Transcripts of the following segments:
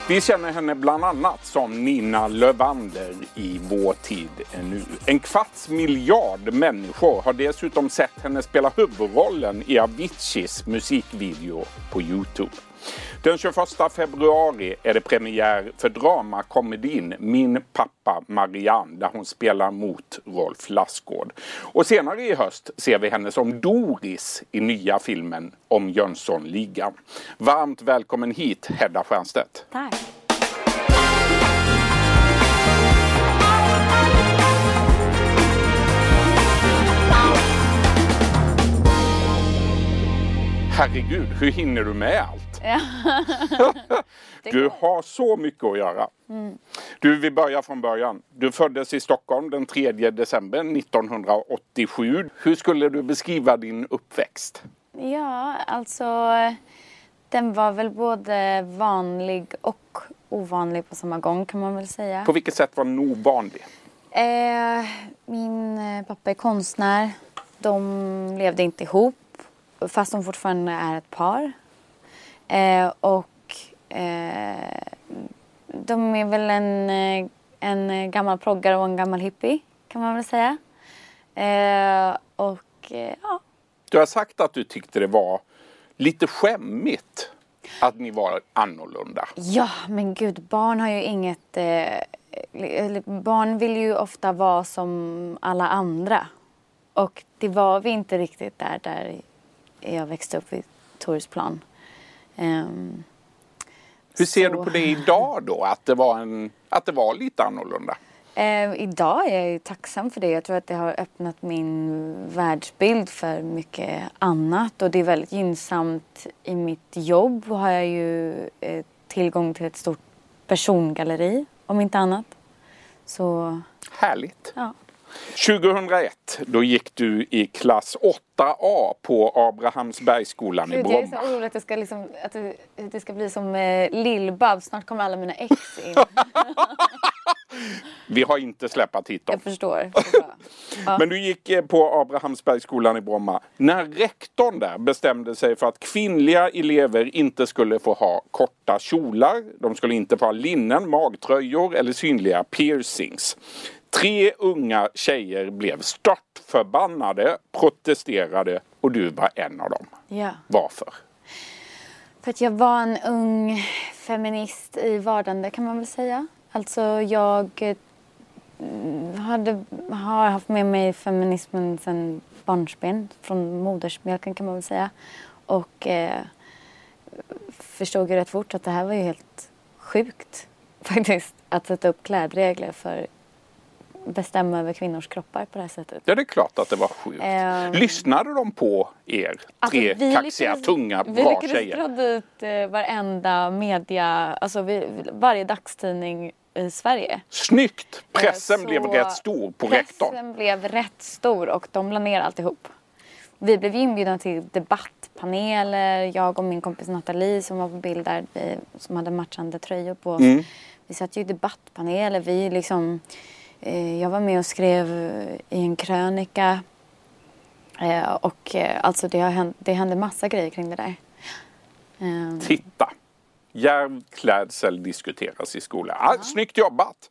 Vi känner henne bland annat som Nina Lövander i Vår tid är nu. 250 miljoner människor har dessutom sett henne spela huvudrollen i Aviciis musikvideo på YouTube. Den 21 februari är det premiär för dramakomedin Min pappa Marianne där hon spelar mot Rolf Lassgård. Och senare i höst ser vi henne som Doris i nya filmen om Jönssonligan. Varmt välkommen hit, Hedda Stiernstedt. Tack. Herregud, hur hinner du med allt? Du har så mycket att göra. Du, vi börjar från början. Du föddes i Stockholm den 3 december 1987. Hur skulle du beskriva din uppväxt? Ja, alltså den var väl både vanlig och ovanlig på samma gång kan man väl säga. På vilket sätt var den ovanlig? Min pappa är konstnär. De levde inte ihop fast de fortfarande är ett par. De är väl en gammal proggare och en gammal hippie kan man väl säga. Ja. Du har sagt att du tyckte det var lite skämmigt att ni var annorlunda. Ja, men gud, barn har ju inget... barn vill ju ofta vara som alla andra. Och det var vi inte riktigt där jag växte upp vid Torsplan. Hur ser du på det idag då? Att det var lite annorlunda? Idag är jag ju tacksam för det. Jag tror att det har öppnat min världsbild för mycket annat. Och det är väldigt gynnsamt i mitt jobb. Har jag ju tillgång till ett stort persongalleri, om inte annat. Så... Härligt. Ja. 2001, då gick du i klass 8A på Abrahamsbergsskolan i Bromma. Jag är så orolig att det ska bli som Lill-Babs. Snart kommer alla mina ex in. Vi har inte släppt hit dem. Jag förstår. Ja. Men du gick på Abrahamsbergsskolan i Bromma. När rektorn där bestämde sig för att kvinnliga elever inte skulle få ha korta kjolar. De skulle inte få ha linnen, magtröjor eller synliga piercings. 3 unga tjejer blev störtförbannade, protesterade och du var en av dem. Ja. Varför? För att jag var en ung feminist i vardande kan man väl säga. Alltså jag har haft med mig feminismen sedan barnsben, från modersmjölken kan man väl säga. Och förstod ju rätt fort att det här var ju helt sjukt faktiskt. Att sätta upp klädregler för bestämma över kvinnors kroppar på det här sättet. Ja, det är klart att det var sjukt. Lyssnade de på er? 3 kaxiga, tunga, bra tjejer. Vi lyckades dra dit varenda media, alltså varje dagstidning i Sverige. Snyggt! Pressen blev rätt stor på rektorn. Pressen blev rätt stor och de la ner alltihop. Vi blev inbjudna till debattpaneler. Jag och min kompis Nathalie som var på bild där, som hade matchande tröjor på oss. Vi satt ju i debattpaneler. Jag var med och skrev i en krönika. Alltså det hände massa grejer kring det där. Titta! Järnklädsel diskuteras i skolan. Ja. Snyggt jobbat!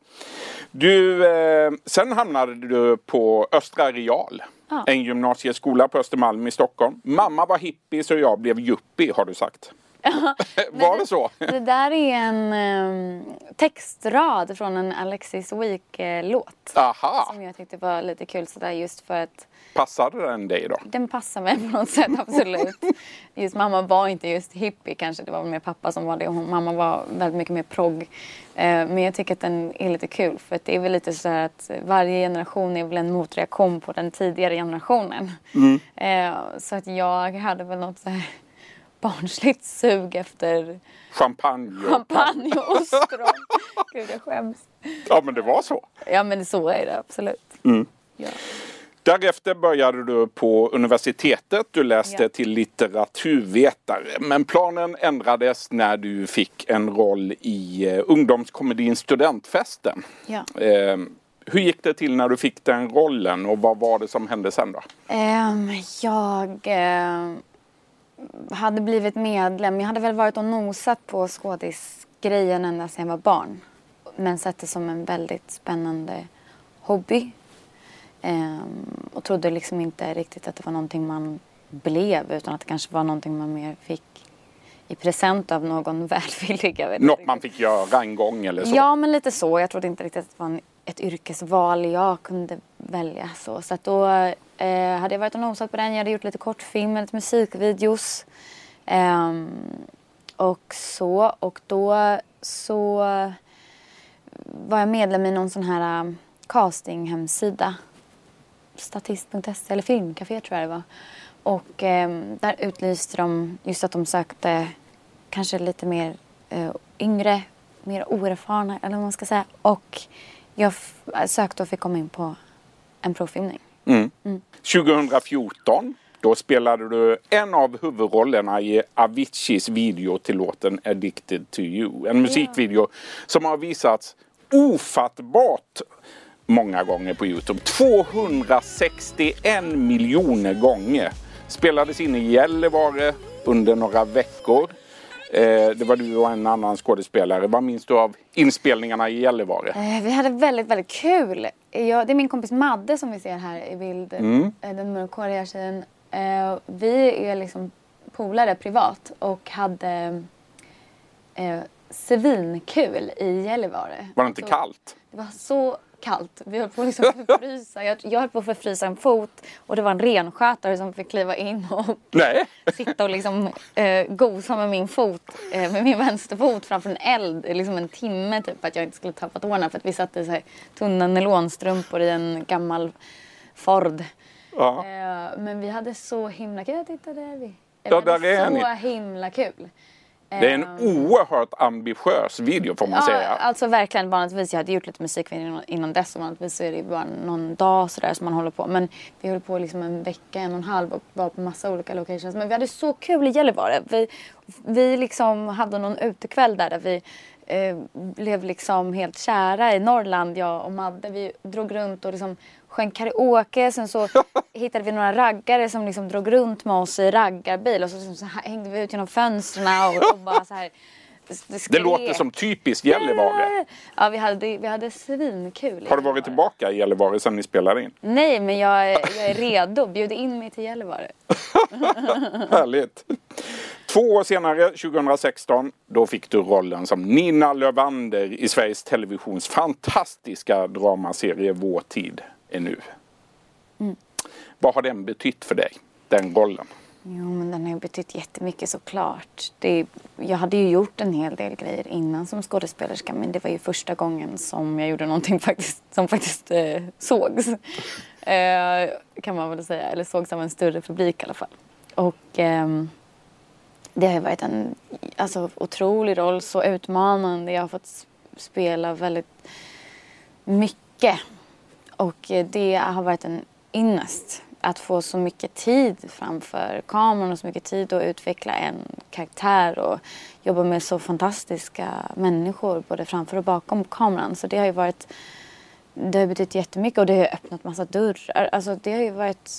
Sen hamnade du på Östra Real. Ja. En gymnasieskola på Östermalm i Stockholm. Mamma var hippie så jag blev yuppie, har du sagt. Var det så? Det där är en textrad från en Alexis Week-låt. Aha. Som jag tyckte var lite kul sådär just för att... Passade den dig då? Den passar mig på något sätt, absolut. Just mamma var inte just hippie kanske, det var mer pappa som var det. Och mamma var väldigt mycket mer progg. Men jag tycker att den är lite kul för att det är väl lite så här att varje generation är väl en motreaktion på den tidigare generationen. Så att jag hade väl något så här barnsligt sug efter champagne och ostron. Gud, jag skäms. Ja, men det var så. Ja, men så är det absolut. Ja. Därefter började du på universitetet. Du läste till litteraturvetare. Men planen ändrades när du fick en roll i ungdomskomedin Studentfesten. Ja. Hur gick det till när du fick den rollen och vad var det som hände sen då? Jag hade blivit medlem. Jag hade väl varit och nosat på grejen ända sedan jag var barn. Men sett det som en väldigt spännande hobby. Och trodde liksom inte riktigt att det var någonting man blev, utan att det kanske var någonting man mer fick i present av någon välvillig. Något man fick göra en gång eller så? Ja, men lite så. Jag trodde inte riktigt att det var ett yrkesval jag kunde välja. Så att då hade jag varit och nosat på den. Jag hade gjort lite kortfilm, lite musikvideos. Och då så var jag medlem i någon sån här castinghemsida. Statist.se eller Filmcafé tror jag det var. Och där utlyste de just att de sökte kanske lite mer yngre, mer oerfarna eller vad man ska säga. Och jag sökte och fick komma in på en provfilmning. 2014 då spelade du en av huvudrollerna i Aviciis video till låten Addicted to You. En musikvideo som har visats ofattbart många gånger på YouTube. 261 miljoner gånger. Spelades in i Gällivare under några veckor. Det var du och en annan skådespelare. Vad minns du av inspelningarna i Gällivare? Vi hade väldigt, väldigt kul. Det är min kompis Madde som vi ser här i bild. Den mörkhåriga tjejen. Vi är liksom polare privat och hade svinkul i Gällivare. Var det inte kallt? Det var så kallt. Vi höll på att liksom förfrysa. Jag höll på att förfrysa en fot. Och det var en renskötare som fick kliva in och sitta och liksom gosa med min fot. Med min vänsterfot framför en eld. Liksom en timme typ. Att jag inte skulle tappa tårna. För att vi satte så här tunna nylonstrumpor i en gammal Ford. Ja. Men vi hade så himla kul. Titta där vi. Så himla kul. Det är en oerhört ambitiös video får man säga. Alltså verkligen vanligtvis. Jag hade gjort lite musikvideo innan dess. Och vanligtvis så är det bara någon dag sådär som man håller på. Men vi höll på liksom en vecka, 1,5 och var på massa olika locations. Men vi hade så kul i Gällivare. Vi liksom hade någon utekväll där vi blev liksom helt kära i Norrland. Jag och Madde, vi drog runt och liksom sjöng karaoke. Sen så hittade vi några raggare som liksom drog runt med oss i raggarbil. Och så hängde vi ut genom fönstren och bara så här. Det låter som typiskt Gällivare. Ja, vi hade svinkul. Har du varit tillbaka i Gällivare sedan ni spelade in? Nej, men jag är redo. Bjud in mig till Gällivare. Härligt. 2 år senare, 2016, då fick du rollen som Nina Lövander i Sveriges Televisions fantastiska dramaserie Vår tid är nu. Vad har den betytt för dig, den rollen? Jo, men den har betytt jättemycket såklart. Jag hade ju gjort en hel del grejer innan som skådespelerska, men det var ju första gången som jag gjorde någonting som faktiskt sågs. Kan man väl säga, eller sågs av en större publik i alla fall. Och det har ju varit en otrolig roll, så utmanande. Jag har fått spela väldigt mycket. Och det har varit en ynnest att få så mycket tid framför kameran och så mycket tid att utveckla en karaktär och jobba med så fantastiska människor både framför och bakom kameran. Så det har ju varit, det har betytt jättemycket och det har öppnat massa dörrar. Alltså det har ju varit,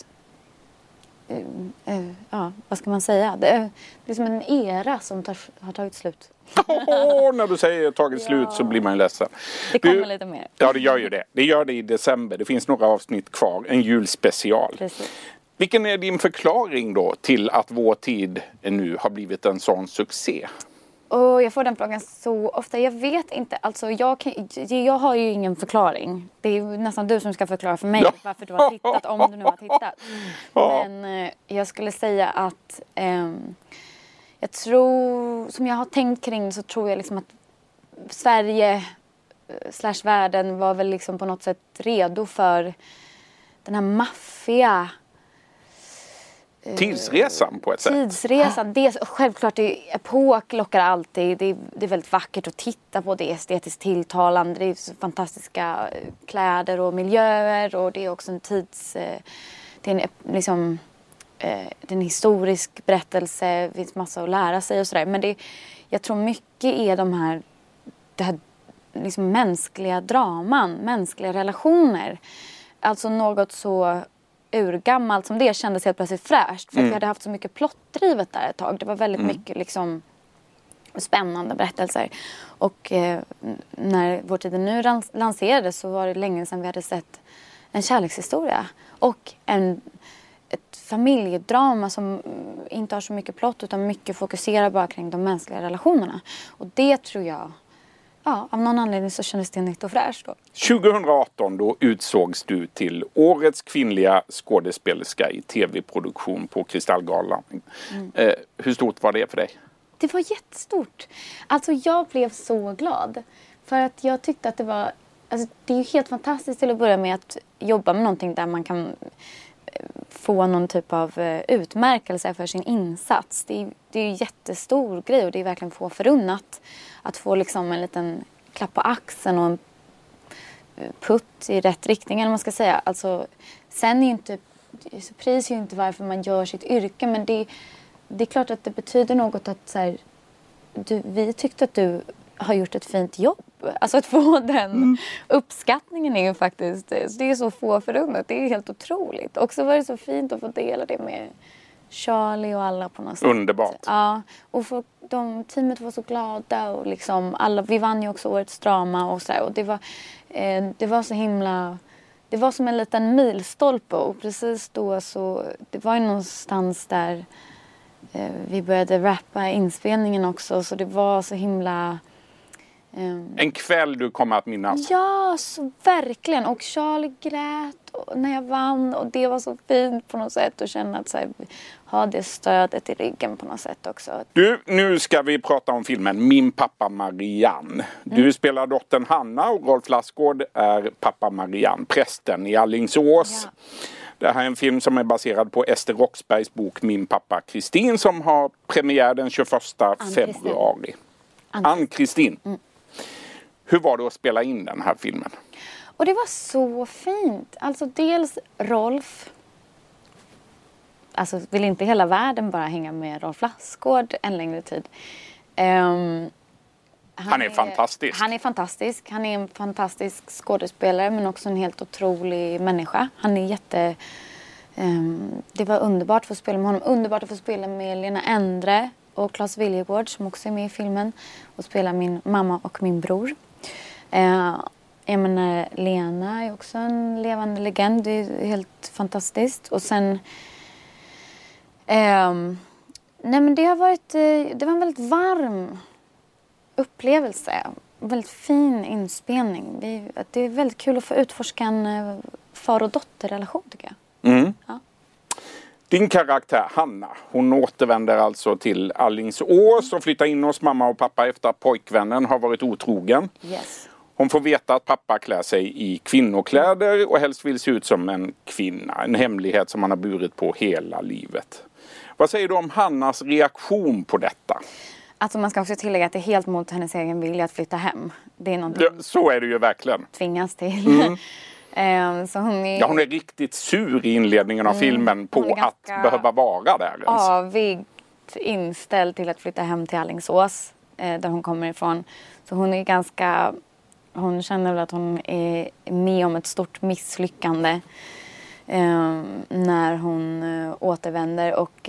vad ska man säga? Det är som en era som har tagit slut. När du säger tagit slut så blir man ju ledsen. Det kommer lite mer. Ja, det gör ju det. Det gör det i december. Det finns några avsnitt kvar. En julspecial. Precis. Vilken är din förklaring då till att Vår tid nu har blivit en sån succé? Och jag får den frågan så ofta. Jag vet inte. Alltså jag har ju ingen förklaring. Det är ju nästan du som ska förklara för mig varför du har tittat, om du nu har tittat. Men jag skulle säga att jag tror, som jag har tänkt kring, så tror jag liksom att Sverige / världen var väl liksom på något sätt redo för den här maffia tidsresan på ett sätt. Tidsresan, självklart epok lockar alltid. Det är väldigt vackert att titta på. Det är estetiskt tilltalande. Det är så fantastiska kläder och miljöer. Och det är också en det är en historisk berättelse. Det finns massa att lära sig och sådär. Men jag tror mycket är det här liksom mänskliga draman. Mänskliga relationer. Alltså något så urgammalt som det kändes helt plötsligt fräscht. För att vi hade haft så mycket plottdrivet där ett tag. Det var väldigt mycket liksom spännande berättelser. Och när Vår tid är nu lanserades så var det länge sedan vi hade sett en kärlekshistoria. Och ett familjedrama som inte har så mycket plott utan mycket fokuserar bara kring de mänskliga relationerna. Och det tror jag, av någon anledning så kändes det nytt och fräscht då. 2018 då utsågs du till årets kvinnliga skådespelerska i tv-produktion på Kristallgalan. Hur stort var det för dig? Det var jättestort. Alltså jag blev så glad. För att jag tyckte att det var... Alltså det är ju helt fantastiskt till att börja med att jobba med någonting där man kan få någon typ av utmärkelse för sin insats. Det är ju en jättestor grej och det är verkligen få förunnat att få liksom en liten klapp på axeln och en putt i rätt riktning eller man ska säga. Alltså, sen är ju inte, pris är ju inte varför man gör sitt yrke men det är klart att det betyder något att så här, vi tyckte att du har gjort ett fint jobb. Alltså att få den uppskattningen är ju faktiskt, det är så få förunnat. Det är helt otroligt. Och så var det så fint att få dela det med Charlie och alla på något sätt. Underbart. Ja, och teamet var så glada och liksom alla, vi vann ju också årets drama och så där, och det var så himla, det var som en liten milstolpe och precis då så, det var ju någonstans där vi började rappa inspelningen också så det var så himla... En kväll du kommer att minnas. Ja, så verkligen. Och Charlie grät när jag vann. Och det var så fint på något sätt. att känna att så här, ha det stödet i ryggen på något sätt också. Du, nu ska vi prata om filmen Min pappa Marianne. Du spelar dottern Hanna och Rolf Lassgård är pappa Marianne, prästen i Alingsås. Ja. Det här är en film som är baserad på Ester Roxbergs bok Min pappa Kristin som har premiär den 21 februari. Ann-Kristin. Hur var det att spela in den här filmen? Och det var så fint. Alltså dels Rolf. Alltså vill inte hela världen bara hänga med Rolf Lassgård en längre tid. Han är fantastisk. Han är fantastisk. Han är en fantastisk skådespelare men också en helt otrolig människa. Han är det var underbart att få spela med honom. Underbart att få spela med Lena Endre och Claes Viljegård som också är med i filmen. Och spela min mamma och min bror. Jag menar, Lena är också en levande legend. Det är helt fantastiskt. Och sen... nej men det var en väldigt varm upplevelse. En väldigt fin inspelning. Det är väldigt kul att få utforska en far- och dotterrelation tycker jag. Ja. Din karaktär Hanna, hon återvänder alltså till Alingsås och flyttar in hos mamma och pappa efter att pojkvännen har varit otrogen. Yes. Hon får veta att pappa klär sig i kvinnokläder och helst vill se ut som en kvinna. En hemlighet som han har burit på hela livet. Vad säger du om Hannas reaktion på detta? Alltså man ska också tillägga att det är helt mot hennes egen vilja att flytta hem. Det är någonting så är det ju verkligen. Tvingas till. Så hon är riktigt sur i inledningen av filmen på att behöva vara där. Avigt inställd till att flytta hem till Alingsås där hon kommer ifrån. Så hon känner väl att hon är med om ett stort misslyckande när hon återvänder och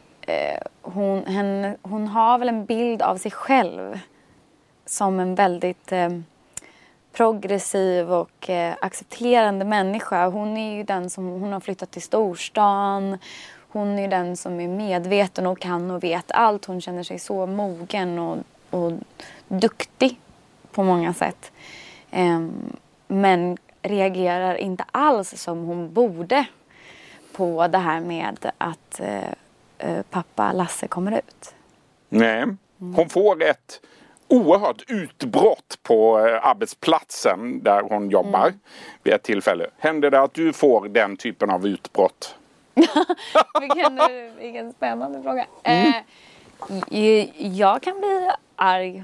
hon har väl en bild av sig själv som en väldigt progressiv och accepterande människa. Hon är ju den som hon har flyttat till storstan. Hon är ju den som är medveten och kan och vet allt. Hon känner sig så mogen och duktig på många sätt. Men reagerar inte alls som hon borde på det här med att pappa Lasse kommer ut. Nej, hon får ett oerhört utbrott på arbetsplatsen där hon jobbar vid ett tillfälle. Händer det att du får den typen av utbrott? Vilken spännande fråga. Jag kan bli arg.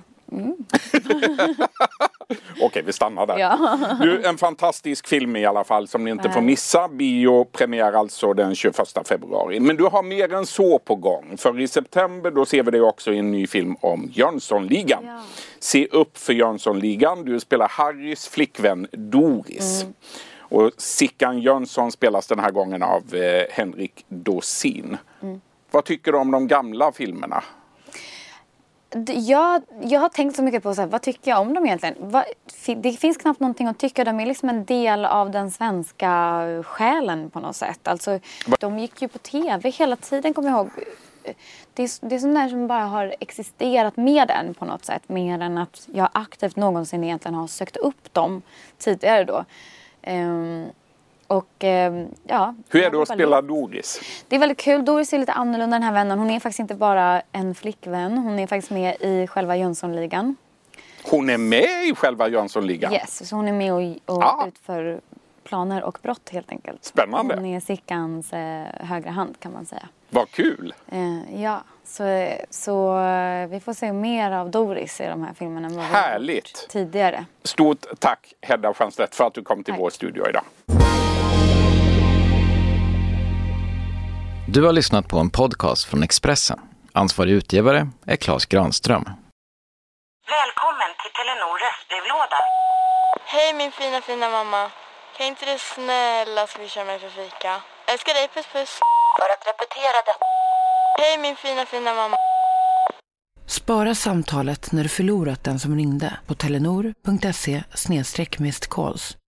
Okej, vi stannar där. Ja. Du, en fantastisk film i alla fall som ni inte får missa. Biopremiär alltså den 21 februari. Men du har mer än så på gång. För i september då ser vi dig också i en ny film om Jönssonligan. Ja. Se upp för Jönssonligan. Du spelar Harrys flickvän Doris. Och Sickan Jönsson spelas den här gången av Henrik Dorsin. Vad tycker du om de gamla filmerna? Jag har tänkt så mycket på så här, vad tycker jag om dem egentligen? Det finns knappt någonting att tycka. De är liksom en del av den svenska själen på något sätt. Alltså, de gick ju på tv hela tiden, kommer jag ihåg. Det är sånt där som bara har existerat med en på något sätt. Mer än att jag aktivt någonsin egentligen har sökt upp dem tidigare då. Hur är det att spela Doris? Det är väldigt kul. Doris är lite annorlunda den här vännen. Hon är faktiskt inte bara en flickvän. Hon är faktiskt med i själva Jönssonligan. Hon är med i själva Jönssonligan? Yes, så hon är med och utför planer och brott helt enkelt. Spännande. Hon är Sickans högra hand kan man säga. Vad kul! Så vi får se mer av Doris i de här filmerna än vad vi har gjort tidigare. Stort tack Hedda Stiernstedt för att du kom till vår studio idag. Du har lyssnat på en podcast från Expressen. Ansvarig utgivare är Claes Granström. Välkommen till Telenor röstbrevlåda. Hej min fina mamma. Kan inte du snälla swisha mig för fika? Älskar dig, puss puss. För att repetera detta. Hej min fina mamma. Spara samtalet när du förlorat den som ringde på telenor.se/missed calls.